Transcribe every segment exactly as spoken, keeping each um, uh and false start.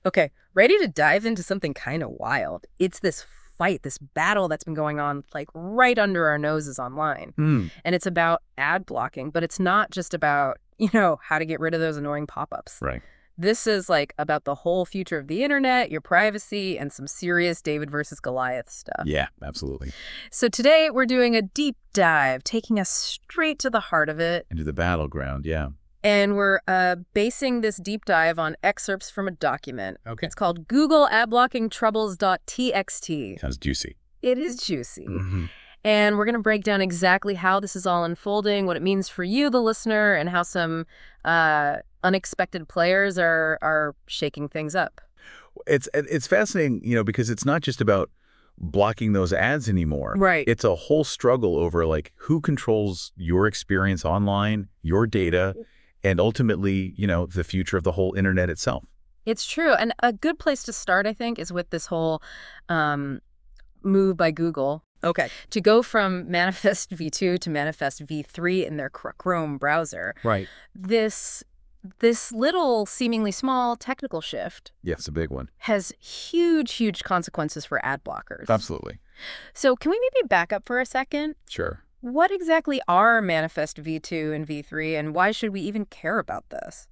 Okay, ready to dive into something kind of wild. It's this fight, this battle that's been going on like right under our noses online. Hmm. And it's about ad blocking, but it's not just about, you know, how to get rid of those annoying pop-ups. Right. This is like about the whole future of the internet, your privacy, and some serious David versus Goliath stuff. Yeah, absolutely. So today we're doing a deep dive, taking us straight to the heart of it. Into the battleground, yeah. And we're uh, basing this deep dive on excerpts from a document. Okay. It's called Google Ad Blocking Troubles dot T X T. Sounds juicy. It is juicy. Mm-hmm. And we're going to break down exactly how this is all unfolding, what it means for you, the listener, and how some uh, unexpected players are are shaking things up. It's it's fascinating, you know, because it's not just about blocking those ads anymore. Right. It's a whole struggle over like who controls your experience online, your data, and ultimately, you know, the future of the whole internet itself. It's true. And a good place to start, I think, is with this whole um, move by Google. Okay. To go from Manifest v two to Manifest v three in their Chrome browser. Right. This this little, seemingly small technical shift Yes, a big one. has huge, huge consequences for ad blockers. Absolutely. So can we maybe back up for a second? Sure. What exactly are Manifest v two and v three, and why should we even care about this?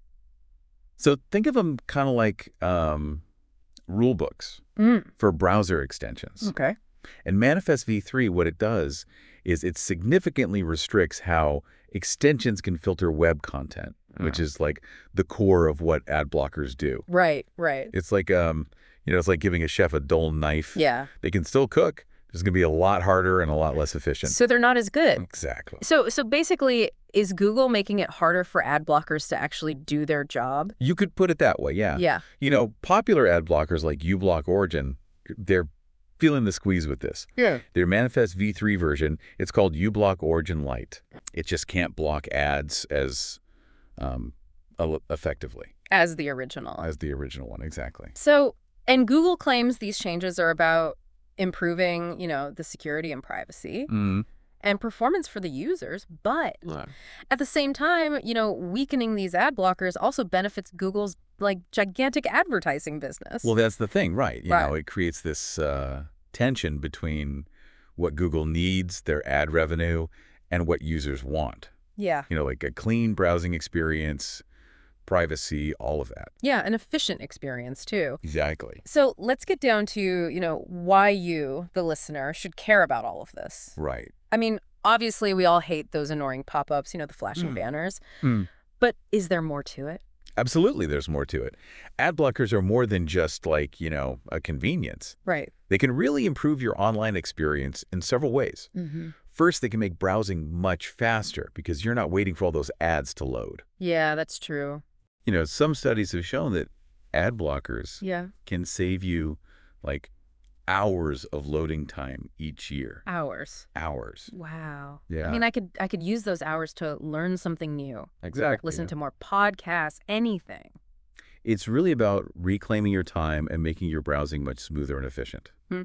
So think of them kind of like um, rule books Mm. for browser extensions. Okay. And Manifest v three, what it does is it significantly restricts how extensions can filter web content, which is like the core of what ad blockers do. Right, right. It's like, um, you know, it's like giving a chef a dull knife. Yeah. They can still cook. It's going to be a lot harder and a lot less efficient. So they're not as good. Exactly. So so basically, is Google making it harder for ad blockers to actually do their job? You could put it that way, yeah. Yeah. You know, popular ad blockers like uBlock Origin, they're feeling the squeeze with this. Yeah. Their Manifest v three version, it's called uBlock Origin Lite. It just can't block ads as um, el- effectively As the original. as the original one, exactly. So, and Google claims these changes are about improving, you know, the security and privacy Mm. and performance for the users, but at the same time, you know, weakening these ad blockers also benefits Google's like gigantic advertising business. Well, that's the thing, right? You Right. know, it creates this uh, tension between what Google needs, their ad revenue, and what users want. yeah. You know, like a clean browsing experience, privacy, all of that. Yeah, an efficient experience too. Exactly. So let's get down to, you know, why you, the listener, should care about all of this. Right. I mean, obviously we all hate those annoying pop-ups, you know, the flashing Mm. banners. Mm. But is there more to it? Absolutely, there's more to it. Ad blockers are more than just like, you know, a convenience. Right. They can really improve your online experience in several ways. Mm-hmm. First, they can make browsing much faster because you're not waiting for all those ads to load. Yeah, that's true. You know, some studies have shown that ad blockers Yeah. can save you like hours of loading time each year. Hours. Hours. Wow. Yeah. I mean, I could I could use those hours to learn something new. Exactly. Listen to more podcasts, anything. It's really about reclaiming your time and making your browsing much smoother and efficient. Hmm.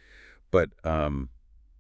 But um,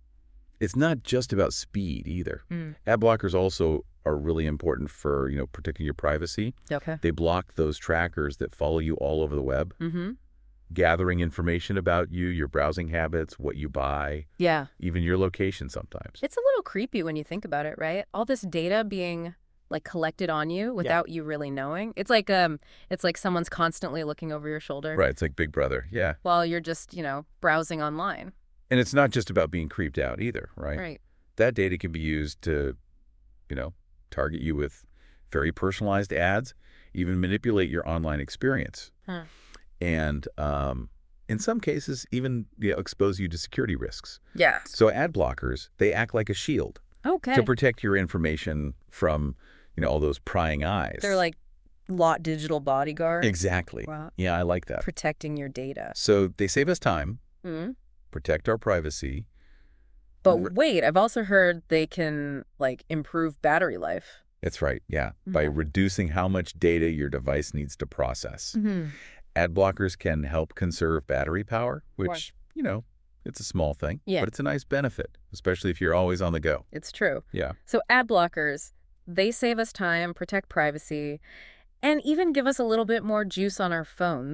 it's not just about speed either. Mm. Ad blockers also are really important for, you know, protecting your privacy. Okay. They block those trackers that follow you all over the web, Mm-hmm. gathering information about you, your browsing habits, what you buy, Yeah. even your location sometimes. It's a little creepy when you think about it, right? All this data being like collected on you without you really knowing. It's like um it's like someone's constantly looking over your shoulder Right, it's like Big Brother, yeah. while you're just, you know, browsing online. And it's not just about being creeped out either, right? Right. That data can be used to, you know, target you with very personalized ads, even manipulate your online experience. Huh. And um, in some cases, even you know, expose you to security risks. Yeah. So ad blockers, they act like a shield Okay. to protect your information from, you know, all those prying eyes. They're like lot digital bodyguard. Exactly. Wow. Yeah, I like that. Protecting your data. So they save us time, Mm. protect our privacy. But R- wait, I've also heard they can like improve battery life. That's right, yeah, by Mhm. reducing how much data your device needs to process. Mm-hmm. Ad blockers can help conserve battery power, which, Right. you know, it's a small thing, Yeah. but it's a nice benefit, especially if you're always on the go. It's true. Yeah. So ad blockers, they save us time, protect privacy, and even give us a little bit more juice on our phones.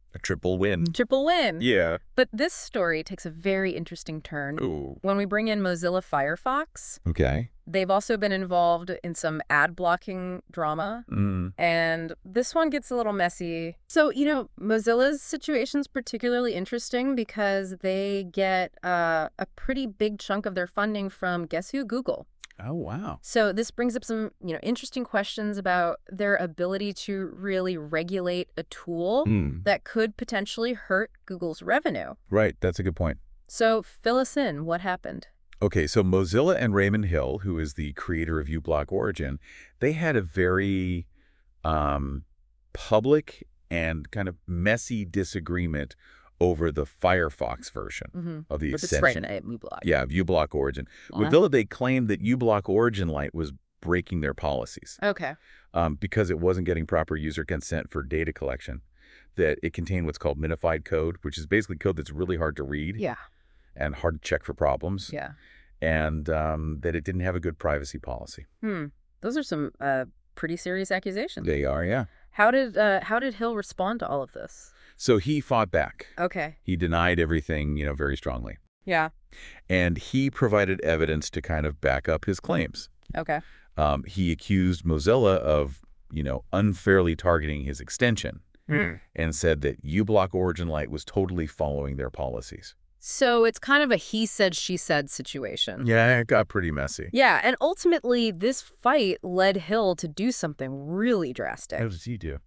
A triple win. Triple win. Yeah. But this story takes a very interesting turn. Ooh. When we bring in Mozilla Firefox, Okay. they've also been involved in some ad blocking drama. Mm. And this one gets a little messy. So, you know, Mozilla's situation's particularly interesting because they get uh, a pretty big chunk of their funding from, guess who? Google. Oh, wow. So this brings up some, you know, interesting questions about their ability to really regulate a tool Mm. that could potentially hurt Google's revenue. Right. That's a good point. So fill us in. What happened? Okay, so Mozilla and Raymond Hill, who is the creator of uBlock Origin, they had a very um, public and kind of messy disagreement over the Firefox version Mm-hmm. of the But it's extension. right in uBlock. Yeah, of uBlock Origin. Wow. With Villa, they claimed that uBlock Origin Lite was breaking their policies Okay. um, because it wasn't getting proper user consent for data collection, that it contained what's called minified code, which is basically code that's really hard to read Yeah. and hard to check for problems, Yeah. and um, that it didn't have a good privacy policy. Hmm. Those are some uh, pretty serious accusations. They are, yeah. How did uh, how did Hill respond to all of this? So he fought back. Okay. He denied everything, you know, very strongly. Yeah. And he provided evidence to kind of back up his claims. Okay. Um, he accused Mozilla of, you know, unfairly targeting his extension Hmm. and said that uBlock Origin Lite was totally following their policies. So it's kind of a he said, she said situation. Yeah, it got pretty messy. Yeah, and ultimately this fight led Hill to do something really drastic. How does he do?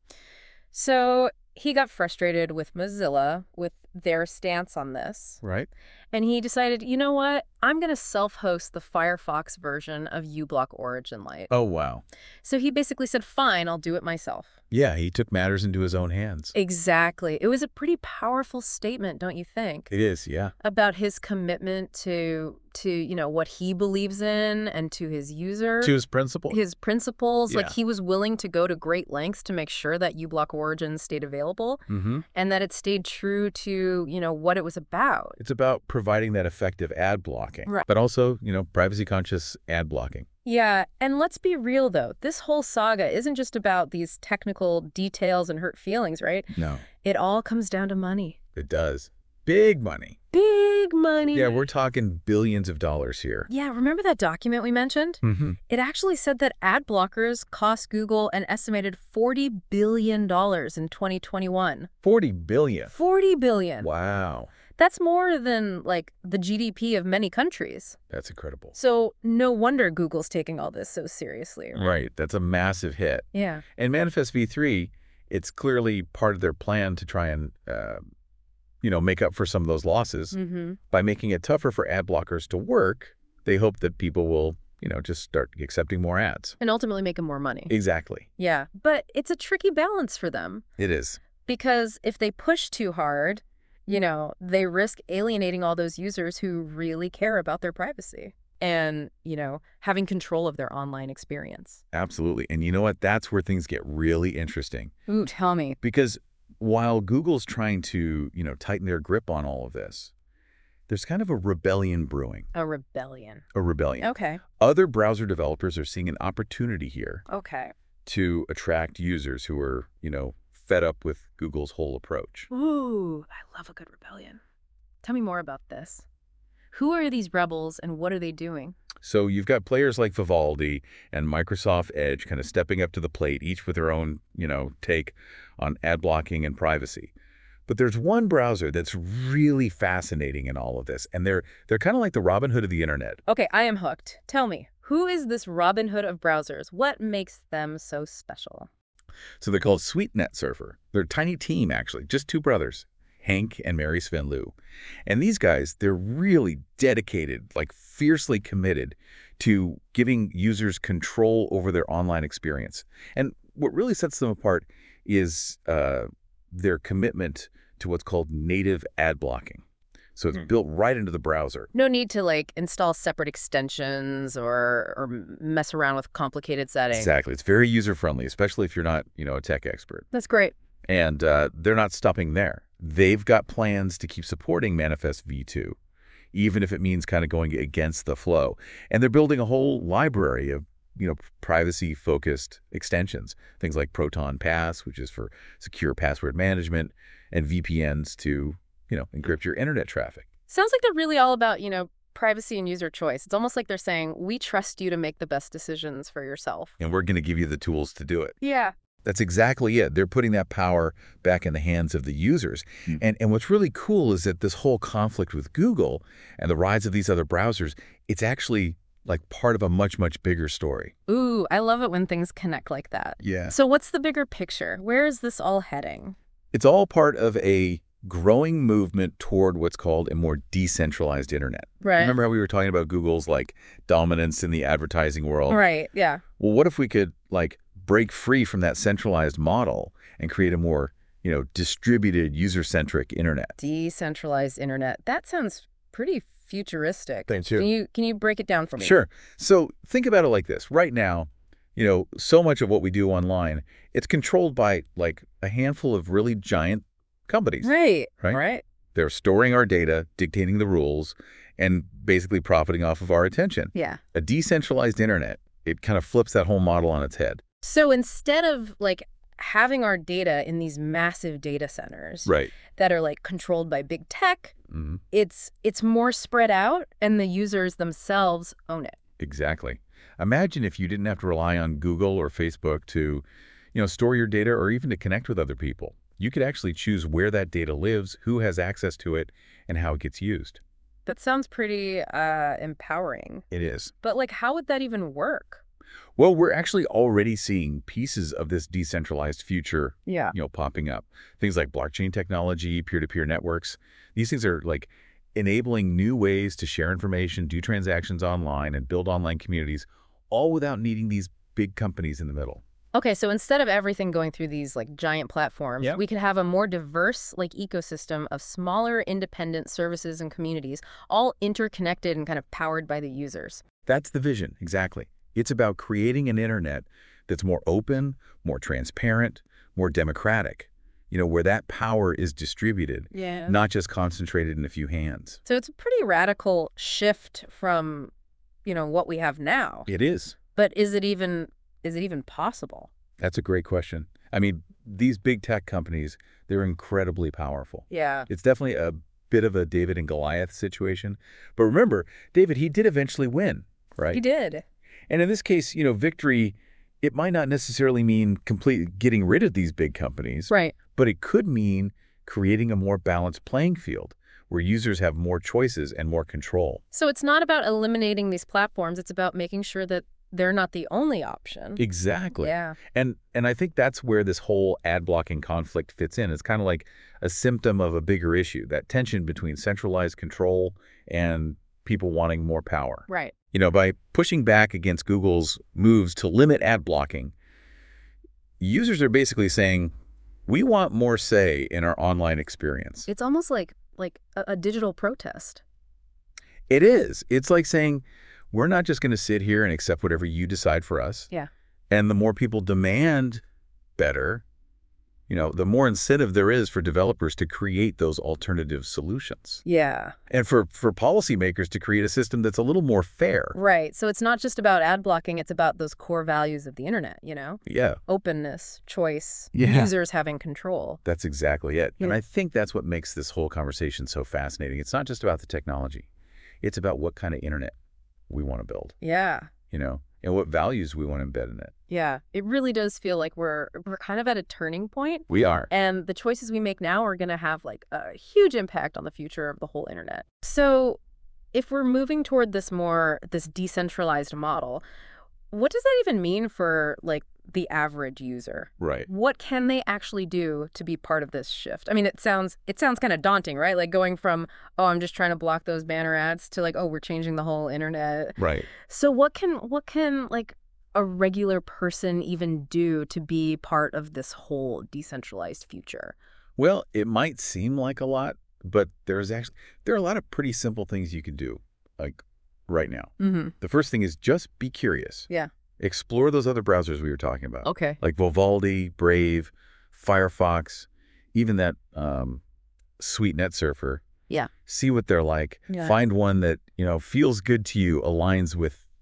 So he got frustrated with Mozilla, with their stance on this, Right? and he decided, you know what, I'm going to self-host the Firefox version of uBlock Origin Lite. Oh, wow. So he basically said, fine, I'll do it myself. Yeah, he took matters into his own hands. Exactly. It was a pretty powerful statement, don't you think? It is, yeah. About his commitment to, to you know, what he believes in and to his user. To his principle. His principles. Like, Yeah. he was willing to go to great lengths to make sure that uBlock Origin stayed available Mm-hmm. and that it stayed true to, you know, what it was about. It's about providing that effective ad blocking, Right. but also, you know, privacy-conscious ad blocking. Yeah, and let's be real, though. This whole saga isn't just about these technical details and hurt feelings, right? No, It all comes down to money. it does. Big money. Big money. Yeah, we're talking billions of dollars here. Yeah, remember that document we mentioned? Mm-hmm. It actually said that ad blockers cost Google an estimated forty billion dollars in twenty twenty-one. forty billion. forty billion dollars. Wow. That's more than, like, the G D P of many countries. That's incredible. So no wonder Google's taking all this so seriously. Right. That's a massive hit. Yeah. And Manifest v three, it's clearly part of their plan to try and, uh, you know, make up for some of those losses. Mm-hmm. By making it tougher for ad blockers to work, they hope that people will, you know, just start accepting more ads. And ultimately making more money. Exactly. Yeah. But it's a tricky balance for them. It is. Because if they push too hard, you know, they risk alienating all those users who really care about their privacy and, you know, having control of their online experience. Absolutely. And you know what? That's where things get really interesting. Ooh, tell me. Because while Google's trying to, you know, tighten their grip on all of this, there's kind of a rebellion brewing. A rebellion. A rebellion. Okay. Other browser developers are seeing an opportunity here Okay. to attract users who are, you know, fed up with Google's whole approach. Ooh, I love a good rebellion. Tell me more about this. Who are these rebels and what are they doing? So you've got players like Vivaldi and Microsoft Edge kind of stepping up to the plate, each with their own, you know, take on ad blocking and privacy. But there's one browser that's really fascinating in all of this, and they're they're kind of like the Robin Hood of the internet. Okay, I am hooked. Tell me, who is this Robin Hood of browsers? What makes them so special? So they're called SweetNet Surfer. They're a tiny team, actually, just two brothers, Hank and Mary Svenlu. And these guys, they're really dedicated, like fiercely committed to giving users control over their online experience. And what really sets them apart is uh, their commitment to what's called native ad blocking. So it's Hmm. built right into the browser. No need to, like, install separate extensions or or mess around with complicated settings. Exactly. It's very user-friendly, especially if you're not, you know, a tech expert. That's great. And uh, they're not stopping there. They've got plans to keep supporting Manifest v two, even if it means kind of going against the flow. And they're building a whole library of you know, privacy-focused extensions, things like Proton Pass, which is for secure password management, and V P Ns to, you know, encrypt your internet traffic. Sounds like they're really all about, you know, privacy and user choice. It's almost like they're saying, we trust you to make the best decisions for yourself. And we're going to give you the tools to do it. Yeah. That's exactly it. They're putting that power back in the hands of the users. Mm. And, and what's really cool is that this whole conflict with Google and the rise of these other browsers, it's actually like part of a much, much bigger story. Ooh, I love it when things connect like that. Yeah. So what's the bigger picture? Where is this all heading? It's all part of a growing movement toward what's called a more decentralized internet. Right. Remember how we were talking about Google's like dominance in the advertising world? Right, yeah. Well, what if we could like break free from that centralized model and create a more, you know, distributed, user-centric internet? Decentralized internet. That sounds pretty futuristic. Thank you. Can you can you break it down for me? Sure. So think about it like this. Right now, you know, so much of what we do online, it's controlled by like a handful of really giant companies. Right. Right. Right. They're storing our data, dictating the rules, and basically profiting off of our attention. Yeah. A decentralized internet, it kind of flips that whole model on its head. So instead of like having our data in these massive data centers right. that are like controlled by big tech, mm-hmm. it's it's more spread out and the users themselves own it. Exactly. Imagine if you didn't have to rely on Google or Facebook to, you know, store your data or even to connect with other people. You could actually choose where that data lives, who has access to it, and how it gets used. That sounds pretty uh, empowering. It is. But like, how would that even work? Well, we're actually already seeing pieces of this decentralized future, yeah. you know, popping up. Things like blockchain technology, peer-to-peer networks. These things are like enabling new ways to share information, do transactions online, and build online communities, all without needing these big companies in the middle. Okay, so instead of everything going through these like giant platforms, yep. we could have a more diverse like ecosystem of smaller independent services and communities, all interconnected and kind of powered by the users. That's the vision, exactly. It's about creating an internet that's more open, more transparent, more democratic, you know, where that power is distributed, yeah. not just concentrated in a few hands. So it's a pretty radical shift from, you know, what we have now. It is. But is it even... Is it even possible? That's a great question. I mean, these big tech companies, they're incredibly powerful. Yeah. It's definitely a bit of a David and Goliath situation. But remember, David, he did eventually win, right? He did. And in this case, you know, victory, it might not necessarily mean completely getting rid of these big companies. Right. But it could mean creating a more balanced playing field where users have more choices and more control. So it's not about eliminating these platforms. It's about making sure that they're not the only option. Exactly. Yeah. And and I think that's where this whole ad blocking conflict fits in. It's kind of like a symptom of a bigger issue, that tension between centralized control and people wanting more power. Right. You know, by pushing back against Google's moves to limit ad blocking, users are basically saying, we want more say in our online experience. It's almost like like a, a digital protest. It is. It's like saying, we're not just going to sit here and accept whatever you decide for us. Yeah. And the more people demand better, you know, the more incentive there is for developers to create those alternative solutions. Yeah. And for, for policymakers to create a system that's a little more fair. Right. So it's not just about ad blocking. It's about those core values of the internet, you know? Yeah. Openness, choice, yeah. users having control. That's exactly it. Yeah. And I think that's what makes this whole conversation so fascinating. It's not just about the technology. It's about what kind of internet we want to build. Yeah. You know, and what values we want to embed in it. Yeah. It really does feel like we're we're kind of at a turning point. We are. And the choices we make now are going to have like a huge impact on the future of the whole internet. So if we're moving toward this more, this decentralized model, what does that even mean for like the average user? Right. What can they actually do to be part of this shift? I mean, it sounds it sounds kind of daunting, right? Like going from, oh, I'm just trying to block those banner ads to like, oh, we're changing the whole internet. Right. So what can what can like a regular person even do to be part of this whole decentralized future? Well, it might seem like a lot, but there's actually there are a lot of pretty simple things you can do, like right now. Mm-hmm. The first thing is just be curious. Yeah. Explore those other browsers we were talking about. Okay. Like Vivaldi, Brave, Firefox, even that um, sweet net surfer. Yeah. See what they're like. Yeah. Find one that, you know, feels good to you, aligns with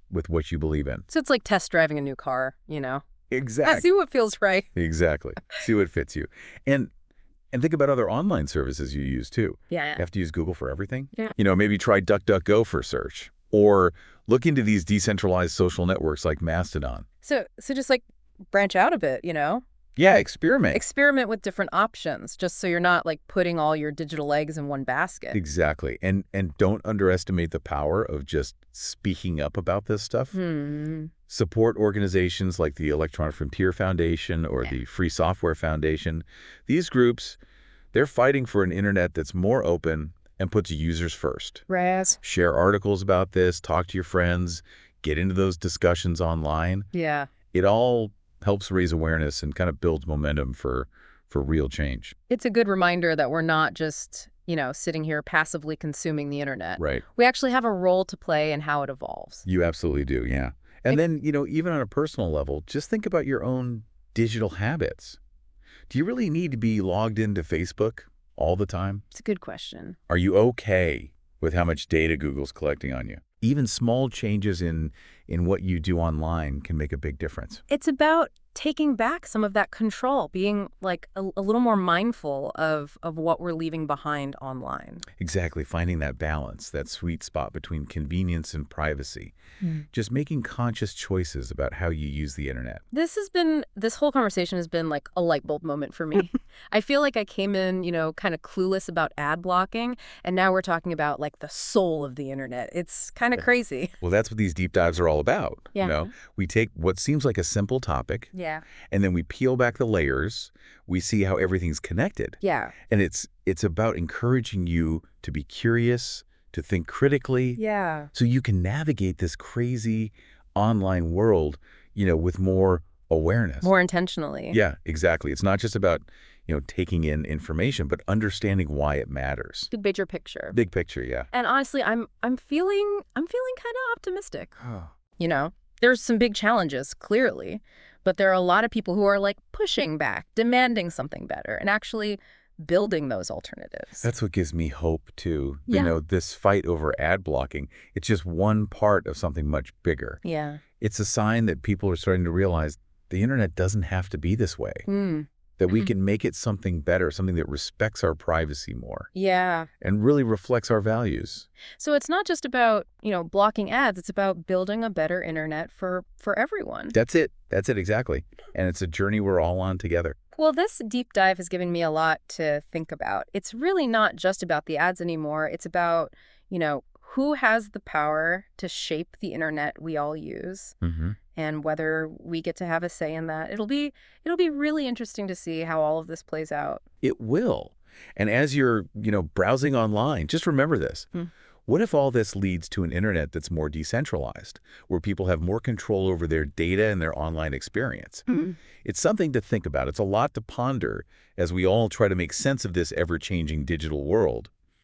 with what you believe in. So it's like test driving a new car, you know? Exactly. See what feels right. Exactly. See what fits you. And and think about other online services you use, too. Yeah, yeah. You have to use Google for everything? Yeah. You know, maybe try DuckDuckGo for search. Or look into these decentralized social networks like Mastodon. So, so just like branch out a bit, you know? Yeah, experiment. Experiment with different options, just so you're not like putting all your digital eggs in one basket. Exactly. And and don't underestimate the power of just speaking up about this stuff. Hmm. Support organizations like the Electronic Frontier Foundation or Yeah. the Free Software Foundation. These groups, they're fighting for an internet that's more open and puts users first. Raz. Share articles about this, talk to your friends, get into those discussions online. Yeah. It all helps raise awareness and kind of builds momentum for, for real change. It's a good reminder that we're not just, you know, sitting here passively consuming the internet. Right. We actually have a role to play in how it evolves. You absolutely do, yeah. And then, you know, even on a personal level, just think about your own digital habits. Do you really need to be logged into Facebook all the time? It's a good question. Are you okay with how much data Google's collecting on you? Even small changes in, in what you do online can make a big difference. It's about taking back some of that control, being like a, a little more mindful of, of what we're leaving behind online. Exactly, finding that balance, that sweet spot between convenience and privacy. Mm. Just making conscious choices about how you use the internet. This has been, this whole conversation has been like a light bulb moment for me. I feel like I came in, you know, kind of clueless about ad blocking, and now we're talking about like the soul of the internet. It's kind of crazy. Well, that's what these deep dives are all about. Yeah. You know, we take what seems like a simple topic, Yeah. and then we peel back the layers. We see how everything's connected. Yeah. And it's it's about encouraging you to be curious, to think critically, Yeah. so you can navigate this crazy online world, you know, with more awareness. More intentionally. Yeah, exactly. It's not just about, you know, taking in information, but understanding why it matters. The bigger picture. Big picture, yeah. And honestly, I'm I'm feeling I'm feeling kind of optimistic. You know, there's some big challenges, clearly, but there are a lot of people who are like pushing back, demanding something better, and actually building those alternatives. That's what gives me hope, too. Yeah. You know, this fight over ad blocking, it's just one part of something much bigger. Yeah. It's a sign that people are starting to realize the internet doesn't have to be this way, Mm. that we can make it something better, something that respects our privacy more Yeah. and really reflects our values. So it's not just about, you know, blocking ads. It's about building a better internet for, for everyone. That's it. That's it, exactly. And it's a journey we're all on together. Well, this deep dive has given me a lot to think about. It's really not just about the ads anymore. It's about, you know, who has the power to shape the internet we all use, Mm-hmm. and whether we get to have a say in that. It'll be it'll be really interesting to see how all of this plays out. It will. And as you're, you know, browsing online, just remember this. Hmm. What if all this leads to an internet that's more decentralized, where people have more control over their data and their online experience? Mm-hmm. It's something to think about. It's a lot to ponder as we all try to make sense of this ever-changing digital world.